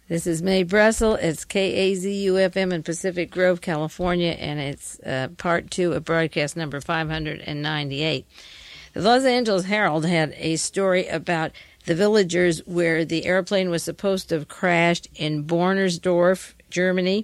This is Mae Brussel. It's KAZU-FM in Pacific Grove, California, and it's part 2 of broadcast number 598. The Los Angeles Herald had a story about the villagers where the airplane was supposed to have crashed in Bornersdorf, Germany.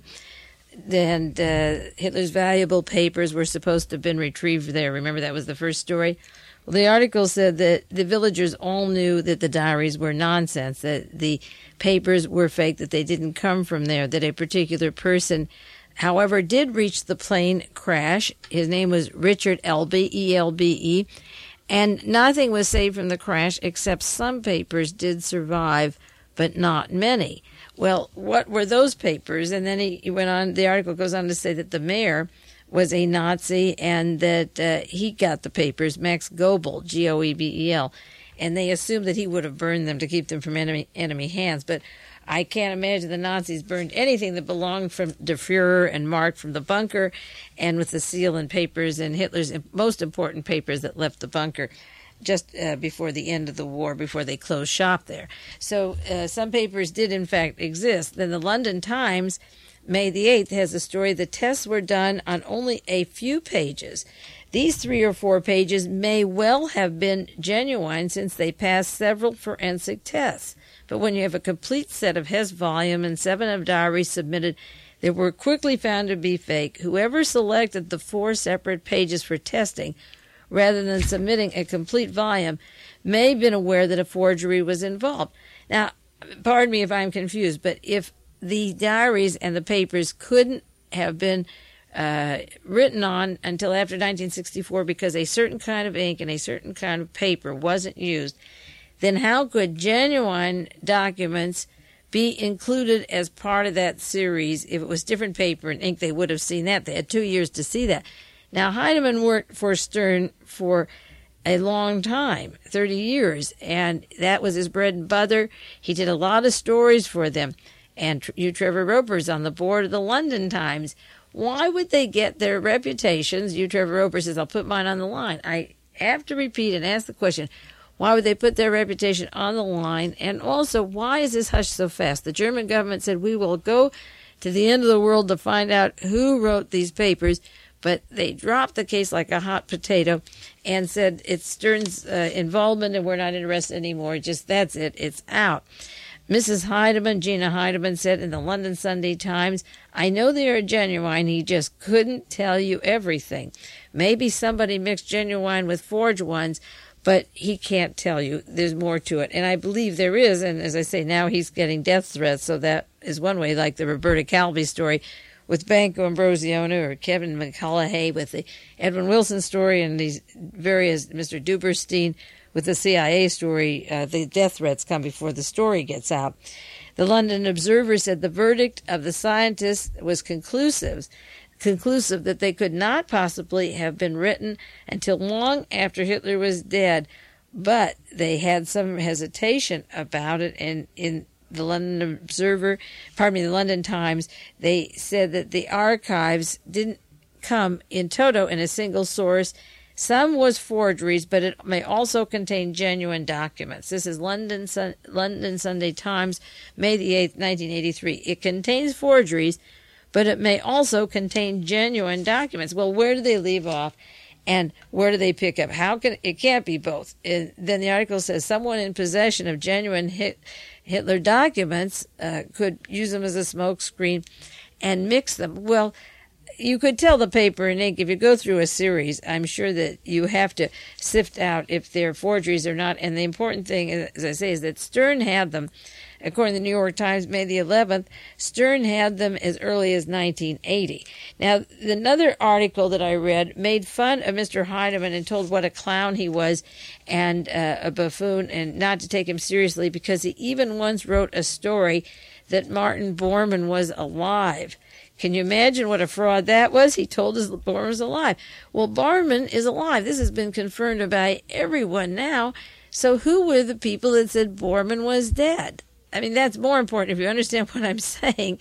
And Hitler's valuable papers were supposed to have been retrieved there. Remember, that was the first story? Well, the article said that the villagers all knew that the diaries were nonsense, that the papers were fake, that they didn't come from there, that a particular person, however, did reach the plane crash. His name was Richard Elbe, E-L-B-E, and nothing was saved from the crash except some papers did survive, but not many. Well, what were those papers? And then he went on, the article goes on to say that the mayor was a Nazi and that he got the papers, Max Goebel, G-O-E-B-E-L, and they assumed that he would have burned them to keep them from enemy hands. But I can't imagine the Nazis burned anything that belonged from Der Fuhrer and marked from the bunker, and with the seal and papers and Hitler's most important papers that left the bunker just before the end of the war, before they closed shop there. So some papers did, in fact, exist. Then the London Times, May the 8th, has a story. The tests were done on only a few pages. These 3 or 4 pages may well have been genuine since they passed several forensic tests. But when you have a complete set of Hess volume and 7 of diaries submitted that were quickly found to be fake, whoever selected the 4 separate pages for testing rather than submitting a complete volume may have been aware that a forgery was involved. Now, pardon me if I'm confused, but if the diaries and the papers couldn't have been written on until after 1964 because a certain kind of ink and a certain kind of paper wasn't used, then how could genuine documents be included as part of that series? If it was different paper and ink, they would have seen that. They had 2 years to see that. Now, Heidemann worked for Stern for a long time, 30 years, and that was his bread and butter. He did a lot of stories for them. And Trevor Roper's on the board of the London Times. Why would they get their reputations? Trevor Roper says, I'll put mine on the line. I have to repeat and ask the question, why would they put their reputation on the line? And also, why is this hushed so fast? The German government said, we will go to the end of the world to find out who wrote these papers, but they dropped the case like a hot potato and said it's Stern's involvement and we're not interested anymore. Just that's it. It's out. Mrs. Heidemann, Gina Heidemann, said in the London Sunday Times, I know they are genuine. He just couldn't tell you everything. Maybe somebody mixed genuine with forged ones, but he can't tell you. There's more to it. And I believe there is. And as I say, now he's getting death threats. So that is one way, like the Roberta Calvi story with Banco Ambrosiano, or Kevin McCullough with the Edwin Wilson story, and these various Mr. Duberstein with the CIA story. The death threats come before the story gets out. The London Observer said the verdict of the scientists was conclusive that they could not possibly have been written until long after Hitler was dead, but they had some hesitation about it. And in the London the London Times, they said that the archives didn't come in toto in a single source. Some was forgeries, but it may also contain genuine documents. This is London Sunday Times, May the 8th, 1983. It contains forgeries, but it may also contain genuine documents. Well, where do they leave off, and where do they pick up? It can't be both. And then the article says someone in possession of genuine Hitler documents could use them as a smokescreen and mix them. Well, you could tell the paper and ink. If you go through a series, I'm sure that you have to sift out if they're forgeries or not. And the important thing, as I say, is that Stern had them. According to the New York Times, May the 11th, Stern had them as early as 1980. Now, another article that I read made fun of Mr. Heidemann and told what a clown he was and a buffoon, and not to take him seriously, because he even once wrote a story that Martin Bormann was alive. Can you imagine what a fraud that was? He told us Bormann was alive. Well, Bormann is alive. This has been confirmed by everyone now. So who were the people that said Bormann was dead? I mean, that's more important if you understand what I'm saying.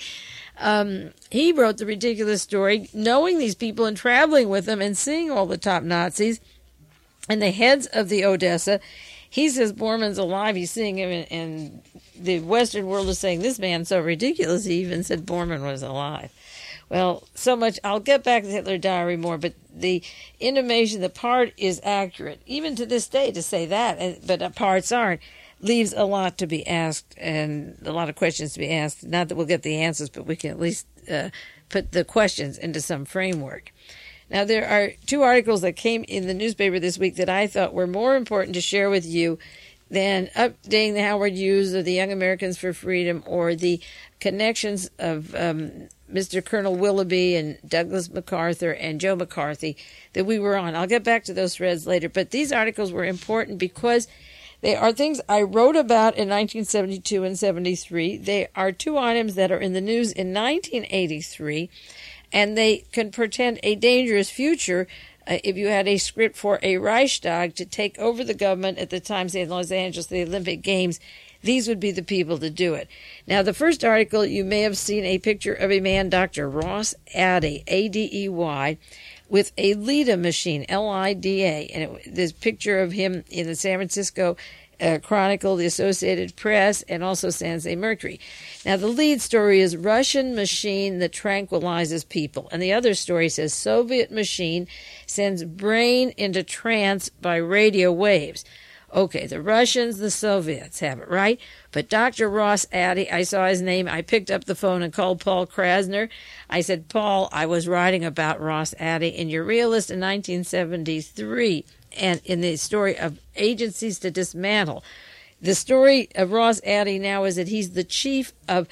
He wrote the ridiculous story, knowing these people and traveling with them and seeing all the top Nazis and the heads of the Odessa. He says Bormann's alive. He's seeing him in the Western world is saying, this man's so ridiculous, he even said Bormann was alive. Well, so much. I'll get back to the Hitler Diary more, but the intimation that part is accurate, even to this day, to say that, but parts aren't, leaves a lot to be asked and a lot of questions to be asked. Not that we'll get the answers, but we can at least put the questions into some framework. Now, there are two articles that came in the newspaper this week that I thought were more important to share with you than updating the Howard Hughes or the Young Americans for Freedom or the connections of Mr. Colonel Willoughby and Douglas MacArthur and Joe McCarthy that we were on. I'll get back to those threads later, but these articles were important because they are things I wrote about in 1972 and 73. They are two items that are in the news in 1983, and they can portend a dangerous future if you had a script for a Reichstag to take over the government at the time, say in Los Angeles, the Olympic Games. These would be the people to do it. Now, the first article, you may have seen a picture of a man, Dr. Ross Adey, A-D-E-Y, with a LIDA machine, L-I-D-A. And this picture of him in the San Francisco Chronicle, the Associated Press, and also San Jose Mercury. Now, the lead story is Russian machine that tranquilizes people. And the other story says Soviet machine sends brain into trance by radio waves. Okay, the Russians, the Soviets have it, right? But Dr. Ross Adey, I saw his name. I picked up the phone and called Paul Krasner. I said, Paul, I was writing about Ross Adey in your Realist in 1973 and in the story of agencies to dismantle. The story of Ross Adey now is that he's the chief of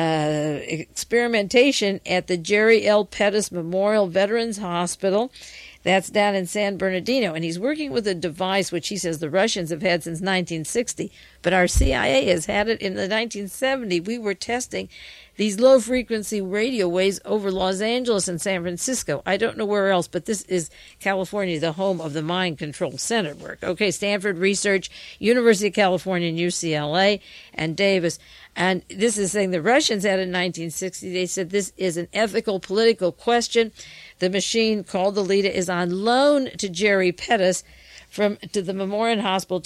experimentation at the Jerry L. Pettis Memorial Veterans Hospital. That's down in San Bernardino, and he's working with a device which he says the Russians have had since 1960, but our CIA has had it in the 1970s. We were testing these low-frequency radio waves over Los Angeles and San Francisco. I don't know where else, but this is California, the home of the Mind Control Center work. Okay, Stanford Research, University of California, and UCLA, and Davis. And this is saying the Russians had it in 1960. They said this is an ethical, political question. The machine called the LIDA is on loan to Jerry Pettis to the Memorial Hospital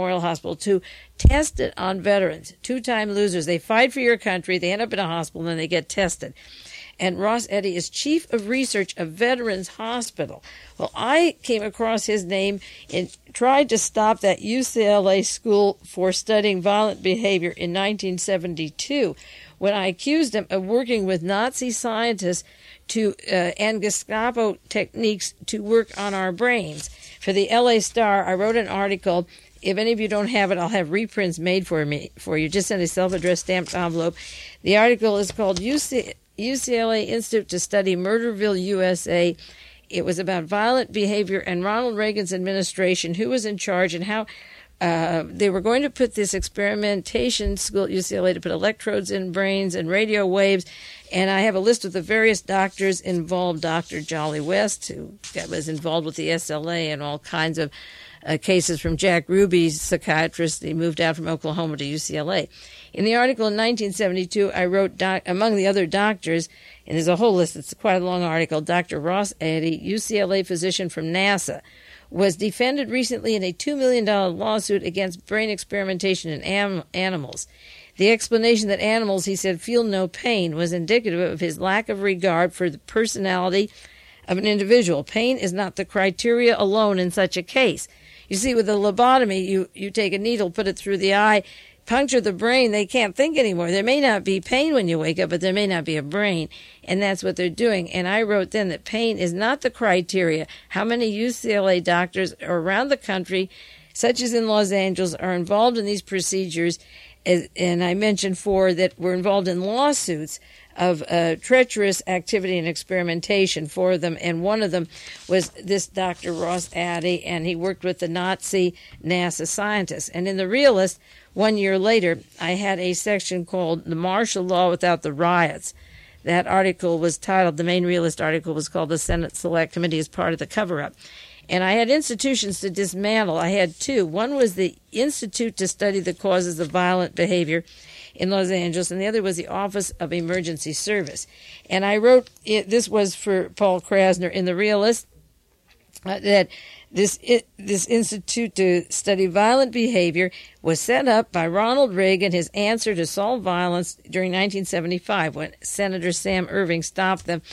to test it on veterans, two-time losers. They fight for your country, they end up in a hospital, and then they get tested. And Ross Adey is chief of research of Veterans Hospital. Well, I came across his name and tried to stop that UCLA school for studying violent behavior in 1972 when I accused him of working with Nazi scientists and Gestapo techniques to work on our brains. For the LA Star, I wrote an article. If any of you don't have it, I'll have reprints made for you. Just send a self-addressed stamped envelope. The article is called UCLA Institute to Study Murderville, USA. It was about violent behavior and Ronald Reagan's administration, who was in charge, and how they were going to put this experimentation school at UCLA to put electrodes in brains and radio waves. And I have a list of the various doctors involved. Dr. Jolly West, who was involved with the SLA and all kinds of cases, from Jack Ruby, psychiatrist. He moved out from Oklahoma to UCLA. In the article in 1972, I wrote, among the other doctors, and there's a whole list, it's quite a long article, Dr. Ross Adey, UCLA physician from NASA, was defended recently in a $2 million lawsuit against brain experimentation in animals. The explanation that animals, he said, feel no pain was indicative of his lack of regard for the personality of an individual. Pain is not the criteria alone in such a case. You see, with a lobotomy, you take a needle, put it through the eye, puncture the brain, they can't think anymore. There may not be pain when you wake up, but there may not be a brain, and that's what they're doing. And I wrote then that pain is not the criteria. How many UCLA doctors around the country, such as in Los Angeles, are involved in these procedures? And I mentioned 4 that were involved in lawsuits of treacherous activity and experimentation, 4 of them, and one of them was this Dr. Ross Adey, and he worked with the Nazi NASA scientists. And in the Realist, 1 year later, I had a section called The Martial Law Without the Riots. That article was titled, the main Realist article was called The Senate Select Committee as Part of the Cover-Up. And I had institutions to dismantle. I had 2. One was the Institute to Study the Causes of Violent Behavior in Los Angeles, and the other was the Office of Emergency Service. And I wrote, this was for Paul Krasner in The Realist, that this Institute to Study Violent Behavior was set up by Ronald Reagan, his answer to solve violence during 1975 when Senator Sam Ervin stopped them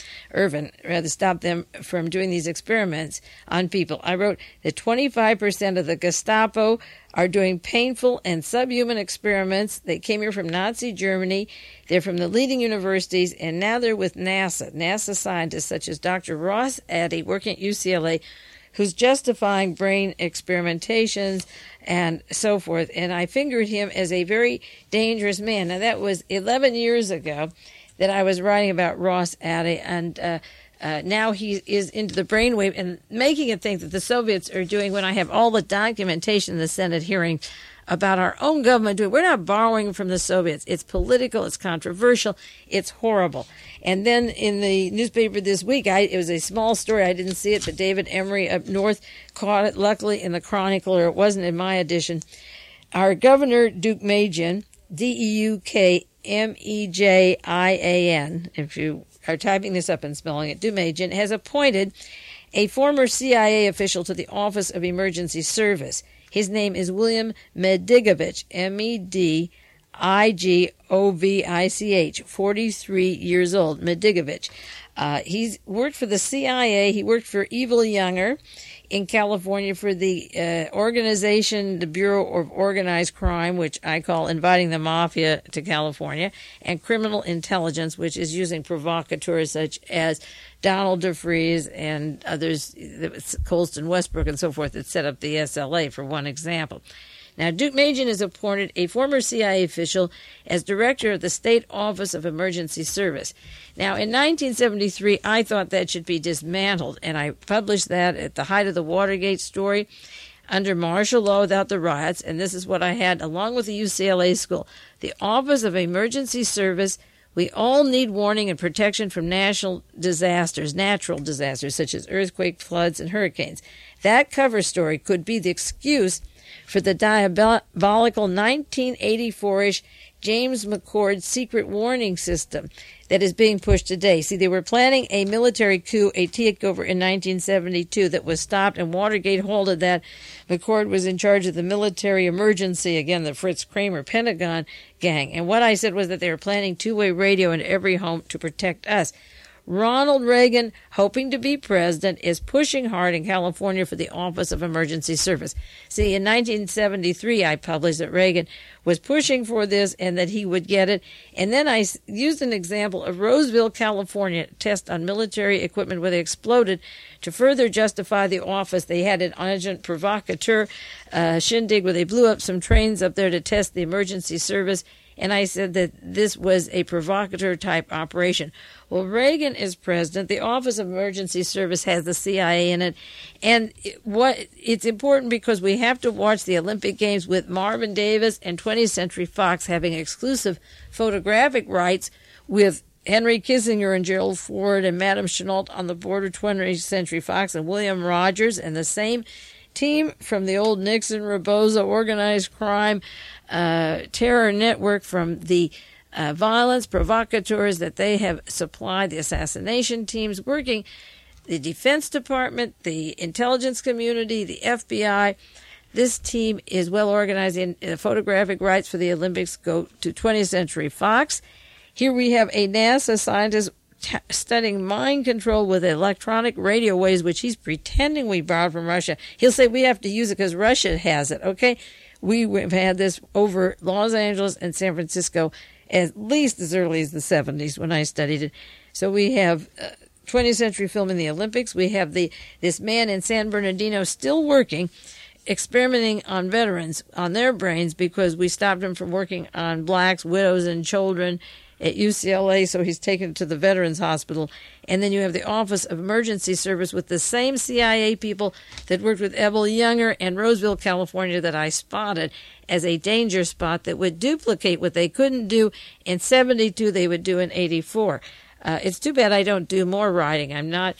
from doing these experiments on people. I wrote that 25% of the Gestapo are doing painful and subhuman experiments. They came here from Nazi Germany. They're from the leading universities, and now they're with NASA. NASA scientists such as Dr. Ross Addy, working at UCLA, who's justifying brain experimentations and so forth. And I figured him as a very dangerous man. Now, that was 11 years ago that I was writing about Ross Addy, and now he is into the brainwave and making it think that the Soviets are doing when I have all the documentation in the Senate hearing about our own government doing. We're not borrowing from the Soviets. It's political. It's controversial. It's horrible. And then in the newspaper this week, it was a small story. I didn't see it, but David Emery up north caught it, luckily, in the Chronicle, or it wasn't in my edition. Our governor, Deukmejian, Deukmejian, if you are typing this up and spelling it, Deukmejian, has appointed a former CIA official to the Office of Emergency Service. His name is William Medigovich, Medigovich, 43 years old, Medigovich. He's worked for the CIA. He worked for Evil Younger in California for the organization, the Bureau of Organized Crime, which I call inviting the mafia to California, and criminal intelligence, which is using provocateurs such as Donald DeFreeze and others, Colston Westbrook and so forth, that set up the SLA, for one example. Now, Deukmejian has appointed a former CIA official as director of the State Office of Emergency Service. Now, in 1973, I thought that should be dismantled, and I published that at the height of the Watergate story under martial law without the riots, and this is what I had along with the UCLA school. The Office of Emergency Service. We all need warning and protection from natural disasters such as earthquakes, floods, and hurricanes. That cover story could be the excuse for the diabolical 1984-ish James McCord secret warning system that is being pushed today. See, they were planning a military coup, a takeover in 1972 that was stopped, and Watergate halted that. McCord was in charge of the military emergency, again, the Fritz Kramer Pentagon gang. And what I said was that they were planning two-way radio in every home to protect us. Ronald Reagan, hoping to be president, is pushing hard in California for the Office of Emergency Service. See, in 1973, I published that Reagan was pushing for this and that he would get it. And then I used an example of Roseville, California, test on military equipment where they exploded to further justify the office. They had an agent provocateur shindig where they blew up some trains up there to test the emergency service. And I said that this was a provocateur-type operation. Well, Reagan is president. The Office of Emergency Service has the CIA in it. And it's important because we have to watch the Olympic Games with Marvin Davis and 20th Century Fox having exclusive photographic rights with Henry Kissinger and Gerald Ford and Madame Chenault on the board of 20th Century Fox, and William Rogers and the same team from the old Nixon, Rebozo, organized crime, terror network from the violence provocateurs that they have supplied, the assassination teams working, the Defense Department, the intelligence community, the FBI. This team is well organized. In photographic rights for the Olympics go to 20th Century Fox. Here we have a NASA scientist studying mind control with electronic radio waves, which he's pretending we borrowed from Russia. He'll say we have to use it because Russia has it, okay? We've had this over Los Angeles and San Francisco at least as early as the 70s when I studied it. So we have 20th century film in the Olympics. We have this man in San Bernardino still working, experimenting on veterans, on their brains, because we stopped him from working on blacks, widows, and children at UCLA, so he's taken to the Veterans Hospital. And then you have the Office of Emergency Service with the same CIA people that worked with Evil Younger and Roseville, California, that I spotted as a danger spot that would duplicate what they couldn't do in 72, they would do in 84. It's too bad I don't do more writing. I'm not...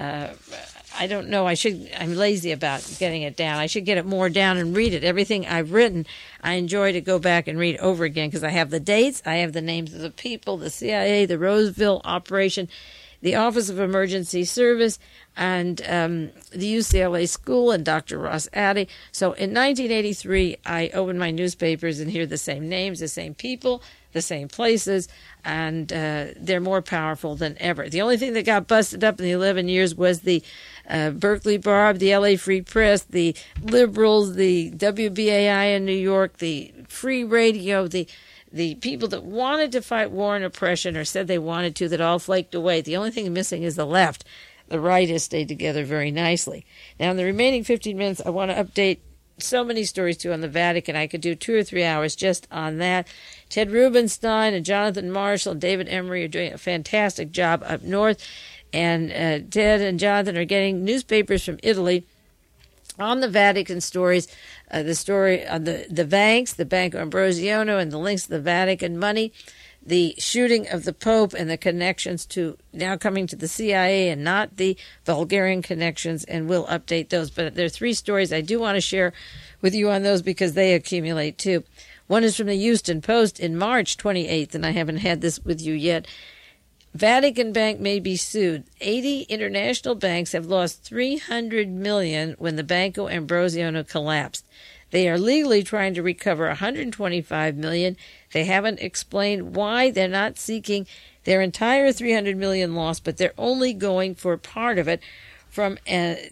I don't know. I'm lazy about getting it down. I should get it more down and read it. Everything I've written, I enjoy to go back and read over again because I have the dates, I have the names of the people, the CIA, the Roseville operation, the Office of Emergency Service, and the UCLA School, and Dr. Ross Addy. So in 1983, I opened my newspapers and hear the same names, the same people, the same places, and they're more powerful than ever. The only thing that got busted up in the 11 years was the Berkeley Bar, the LA Free Press, the liberals, the WBAI in New York, the free radio, the people that wanted to fight war and oppression or said they wanted to, that all flaked away. The only thing missing is the left. The right has stayed together very nicely. Now, in the remaining 15 minutes, I want to update so many stories, too, on the Vatican. I could do 2 or 3 hours just on that. Ted Rubenstein and Jonathan Marshall and David Emery are doing a fantastic job up north. And Ted and Jonathan are getting newspapers from Italy on the Vatican stories, the story on the banks, the Banco Ambrosiano, and the links to the Vatican money, the shooting of the Pope, and the connections to now coming to the CIA and not the Bulgarian connections, and we'll update those. But there are 3 stories I do want to share with you on those because they accumulate too. One is from the Houston Post in March 28th, and I haven't had this with you yet. Vatican Bank may be sued. 80 international banks have lost $300 million when the Banco Ambrosiano collapsed. They are legally trying to recover $125 million. They haven't explained why they're not seeking their entire $300 million loss, but they're only going for part of it from and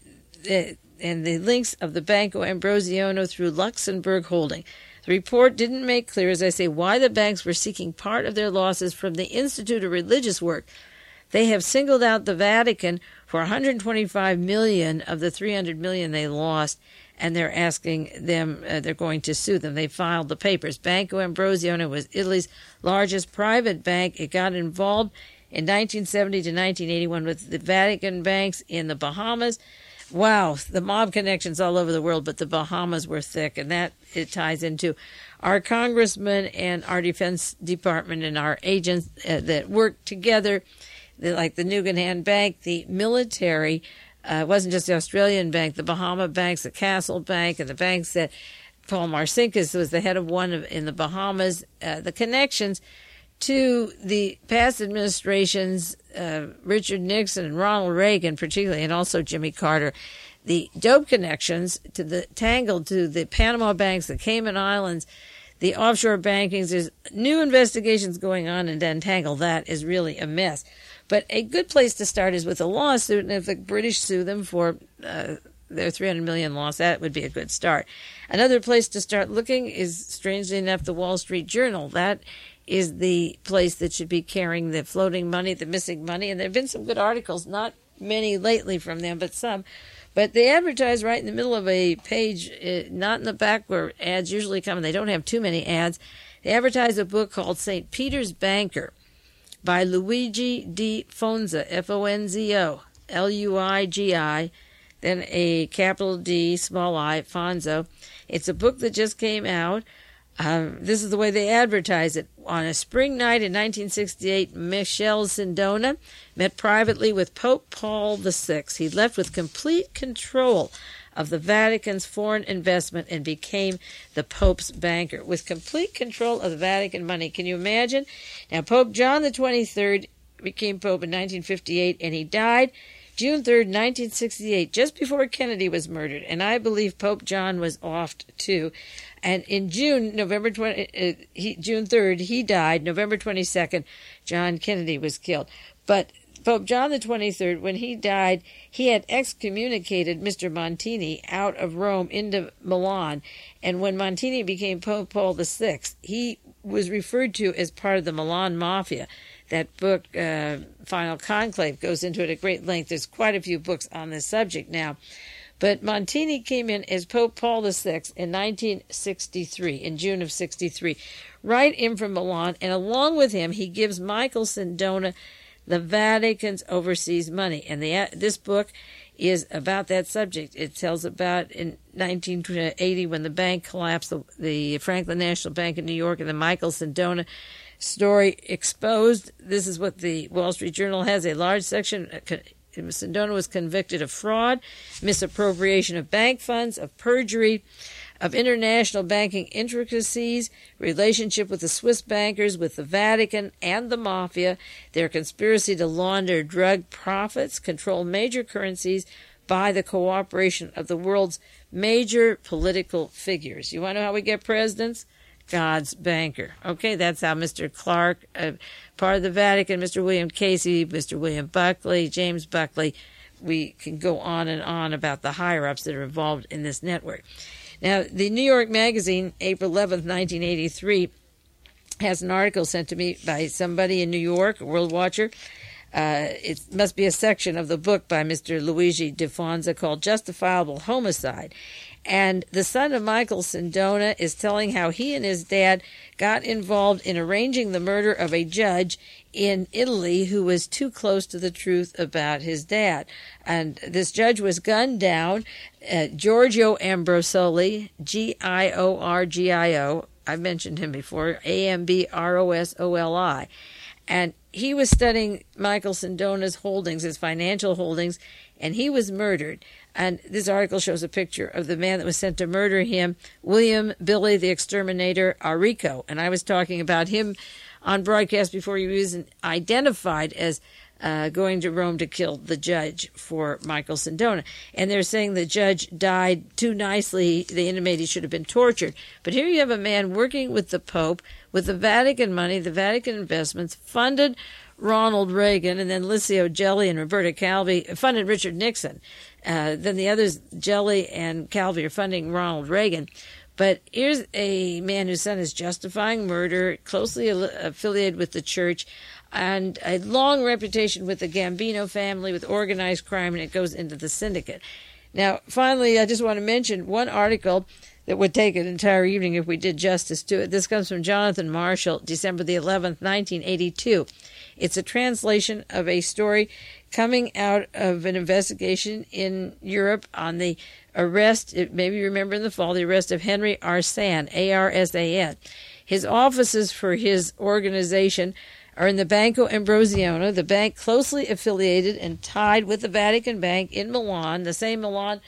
the links of the Banco Ambrosiano through Luxembourg Holding. The report didn't make clear, as I say, why the banks were seeking part of their losses from the Institute of Religious Work. They have singled out the Vatican for $125 million of the $300 million they lost, and they're asking them, they're going to sue them. They filed the papers. Banco Ambrosiano was Italy's largest private bank. It got involved in 1970 to 1981 with the Vatican banks in the Bahamas. Wow, the mob connections all over the world, but the Bahamas were thick, and that it ties into our congressmen and our Defense Department and our agents that work together, like the Nugan Bank, the military. It wasn't just the Australian bank, the Bahama banks, the Castle Bank, and the banks that Paul Marcinkus was the head of one in the Bahamas. The connections to the past administrations, Richard Nixon and Ronald Reagan particularly, and also Jimmy Carter. The dope connections to the tangled to the Panama banks, the Cayman Islands, the offshore bankings. There's new investigations going on, and to untangle that is really a mess. But a good place to start is with a lawsuit, and if the British sue them for their $300 million loss, that would be a good start. Another place to start looking is, strangely enough, the Wall Street Journal. That is the place that should be carrying the floating money, the missing money. And there have been some good articles, not many lately from them, but some. But they advertise right in the middle of a page, not in the back where ads usually come, and they don't have too many ads. They advertise a book called St. Peter's Banker by Luigi Di Fonzo, F-O-N-Z-O, L-U-I-G-I, then a capital D, small I, Fonzo. It's a book that just came out. This is the way they advertise it. On a spring night in 1968, Michel Sindona met privately with Pope Paul VI. He left with complete control of the Vatican's foreign investment and became the Pope's banker. With complete control of the Vatican money. Can you imagine? Now, Pope John the 23rd became Pope in 1958, and he died June 3rd, 1968, just before Kennedy was murdered. And I believe Pope John was offed, too. And in June 3rd, he died. November 22nd, John Kennedy was killed. But Pope John the 23rd, when he died, he had excommunicated Mr. Montini out of Rome into Milan. And when Montini became Pope Paul VI, he was referred to as part of the Milan Mafia. That book, Final Conclave, goes into it at great length. There's quite a few books on this subject now. But Montini came in as Pope Paul VI in 1963, in June of 63, right in from Milan. And along with him, he gives Michael Sindona the Vatican's overseas money. And this book is about that subject. It tells about in 1980 when the bank collapsed, the Franklin National Bank in New York, and the Michael Sindona story exposed. This is what the Wall Street Journal has, a large section. Sindona was convicted of fraud, misappropriation of bank funds, of perjury, of international banking intricacies, relationship with the Swiss bankers, with the Vatican and the mafia, their conspiracy to launder drug profits, control major currencies by the cooperation of the world's major political figures. You want to know how we get presidents? God's banker. Okay, that's how Mr. Clark, part of the Vatican, Mr. William Casey, Mr. William Buckley, James Buckley. We can go on and on about the higher-ups that are involved in this network. Now, the New York Magazine, April 11th, 1983, has an article sent to me by somebody in New York, a world watcher. It must be a section of the book by Mr. Luigi Di Fonza called Justifiable Homicide. And the son of Michael Sindona is telling how he and his dad got involved in arranging the murder of a judge in Italy who was too close to the truth about his dad. And this judge was gunned down, Giorgio Ambrosoli, Giorgio. I've mentioned him before, Ambrosoli. And he was studying Michael Sindona's holdings, his financial holdings, and he was murdered. And this article shows a picture of the man that was sent to murder him, William Billy the Exterminator Arrico. And I was talking about him on broadcast before he was identified as going to Rome to kill the judge for Michael Sindona. And they're saying the judge died too nicely. They intimate he should have been tortured. But here you have a man working with the Pope, with the Vatican money, the Vatican investments, funded Ronald Reagan, and then Licio Gelli and Roberta Calvi funded Richard Nixon. Then the others, Gelli and Calvi, are funding Ronald Reagan. But here's a man whose son is justifying murder, closely affiliated with the church, and a long reputation with the Gambino family, with organized crime, and it goes into the syndicate. Now, finally, I just want to mention one article that would take an entire evening if we did justice to it. This comes from Jonathan Marshall, December the 11th, 1982. It's a translation of a story coming out of an investigation in Europe on the arrest, maybe you remember in the fall, the arrest of Henry Arsan, A-R-S-A-N. His offices for his organization are in the Banco Ambrosiano, the bank closely affiliated and tied with the Vatican Bank in Milan, the same Milan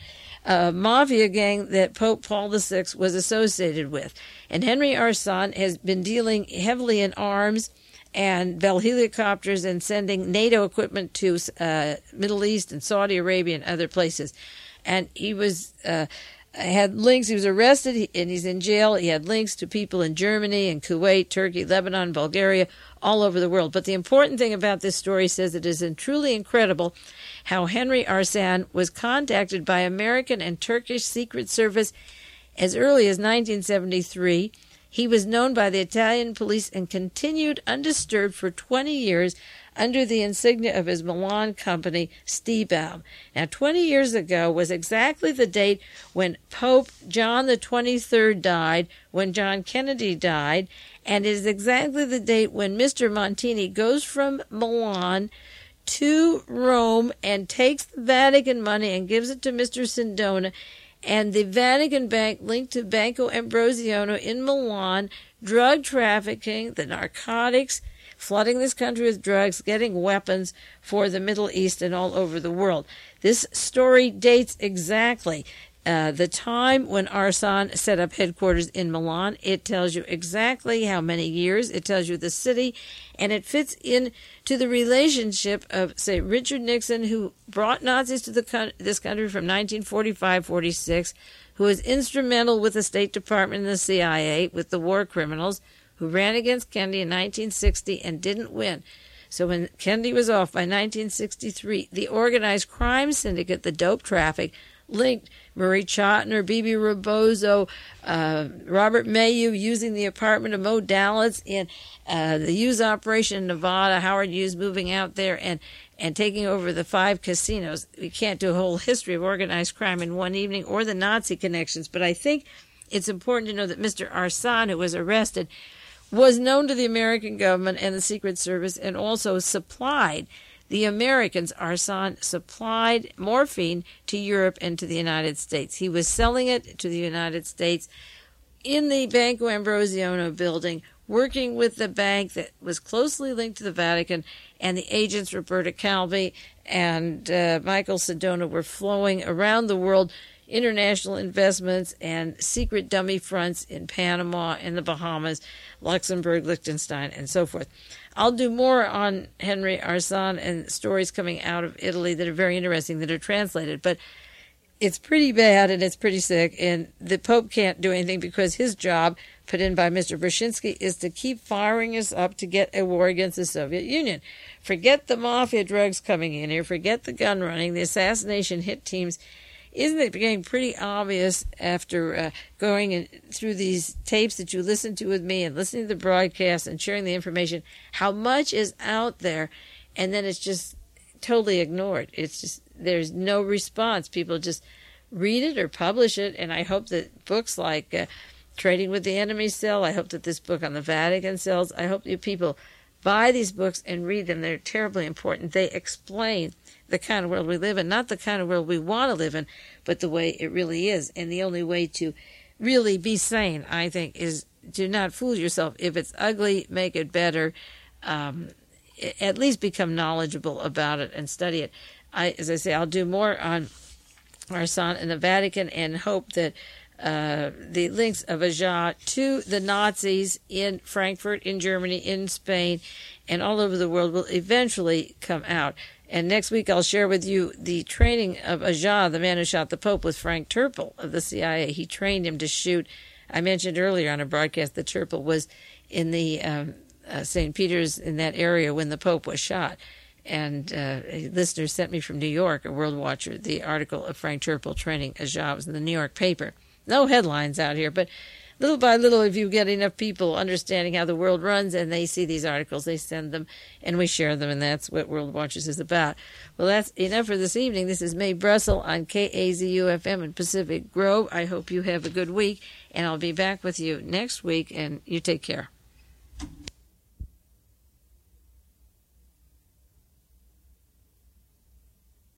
mafia gang that Pope Paul VI was associated with. And Henry Arsan has been dealing heavily in arms and Bell helicopters and sending NATO equipment to Middle East and Saudi Arabia and other places. And he was had links. He was arrested and he's in jail. He had links to people in Germany and Kuwait, Turkey, Lebanon, Bulgaria, all over the world. But the important thing about this story says it is truly incredible how Henry Arsan was contacted by American and Turkish Secret Service as early as 1973. He was known by the Italian police and continued undisturbed for 20 years under the insignia of his Milan company, Stiebbaum. Now, 20 years ago was exactly the date when Pope John the 23rd died, when John Kennedy died, and it is exactly the date when Mr. Montini goes from Milan to Rome and takes the Vatican money and gives it to Mr. Sindona. And the Vatican Bank linked to Banco Ambrosiano in Milan, drug trafficking, the narcotics, flooding this country with drugs, getting weapons for the Middle East and all over the world. This story dates exactly the time when Arsan set up headquarters in Milan. It tells you exactly how many years. It tells you the city, and it fits in to the relationship of, say, Richard Nixon, who brought Nazis to this country from 1945-46, who was instrumental with the State Department and the CIA, with the war criminals, who ran against Kennedy in 1960 and didn't win. So when Kennedy was off by 1963, the organized crime syndicate, the dope traffic, linked Marie Chotiner, Bibi Rebozo, Robert Mayu using the apartment of Mo Dalitz in the Hughes operation in Nevada, Howard Hughes moving out there and taking over the 5 casinos. We can't do a whole history of organized crime in one evening or the Nazi connections, but I think it's important to know that Mr. Arsan, who was arrested, was known to the American government and the Secret Service and also supplied the Americans. Arsan supplied morphine to Europe and to the United States. He was selling it to the United States in the Banco Ambrosiano building, working with the bank that was closely linked to the Vatican, and the agents Roberta Calvi and Michael Sindona were flowing around the world international investments and secret dummy fronts in Panama and the Bahamas, Luxembourg, Liechtenstein, and so forth. I'll do more on Henry Arsan and stories coming out of Italy that are very interesting, that are translated, but it's pretty bad and it's pretty sick, and the Pope can't do anything because his job, put in by Mr. Brzezinski, is to keep firing us up to get a war against the Soviet Union. Forget the mafia drugs coming in here, forget the gun running, the assassination hit teams. Isn't it becoming pretty obvious after going through these tapes that you listen to with me and listening to the broadcast and sharing the information, how much is out there, and then it's just totally ignored. It's just, there's no response. People just read it or publish it, and I hope that books like Trading with the Enemy sell. I hope that this book on the Vatican sells. I hope you people buy these books and read them. They're terribly important. They explain the kind of world we live in, not the kind of world we want to live in, but the way it really is. And the only way to really be sane, I think, is to not fool yourself. If it's ugly, make it better. At least become knowledgeable about it and study it. As I say, I'll do more on Arsan and the Vatican, and hope that the links of Ajah to the Nazis in Frankfurt, in Germany, in Spain, and all over the world will eventually come out. And next week I'll share with you the training of Ajah, the man who shot the Pope, with Frank Turpel of the CIA. He trained him to shoot. I mentioned earlier on a broadcast that Turpel was in the St. Peter's, in that area, when the Pope was shot. And a listener sent me from New York, a world watcher, the article of Frank Turpel training Ajah. It was in the New York paper. No headlines out here, but little by little, if you get enough people understanding how the world runs and they see these articles, they send them and we share them, and that's what World Watchers is about. Well, that's enough for this evening. This is Mae Brussel on KAZU-FM in Pacific Grove. I hope you have a good week, and I'll be back with you next week, and you take care.